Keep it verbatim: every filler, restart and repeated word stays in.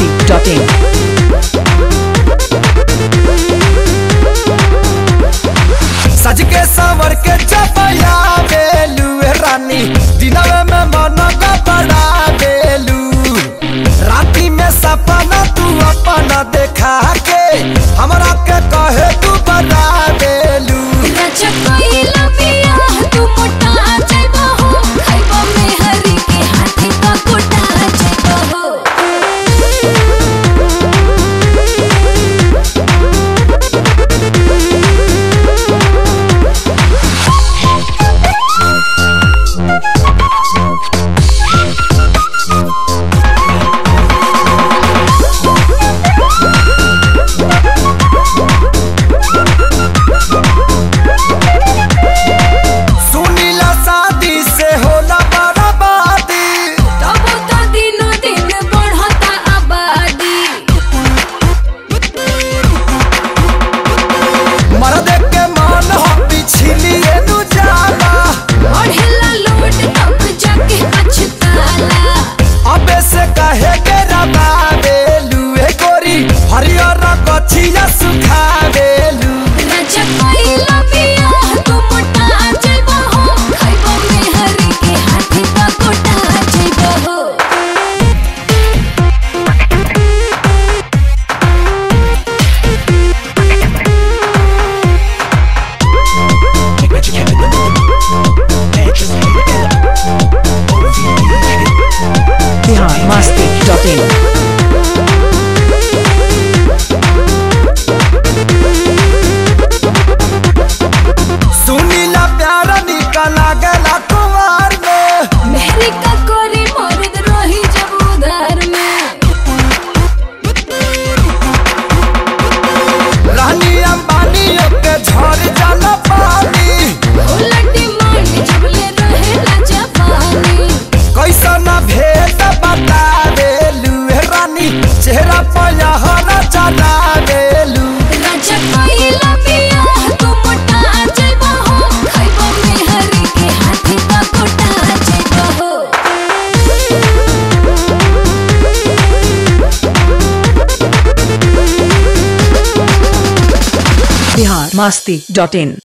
masti dot in. सज के सावर के चपया बेलू रानी दिनवे में मन का बड़ा बेलू राती में सपना तू अपना देखा के हमरा के कहे तू बड़ा बेलू masti dot in. सुनीला प्यारा निकला गला कुमार में मेहरी का कोरी मर्द रही जब उधार में रानी अंबानी के झड़ जाला पानी उलटी मांडी जब ले रहे ना जवानी कैसा ना भेद बता देलू रानी चेहरा पर हरा चढ़ा देलू राजा कोइला पिया तू मोटा जइबा हो खाइबा मेहरी के हाथी का कोटा जइबा हो Bihar masti dot in.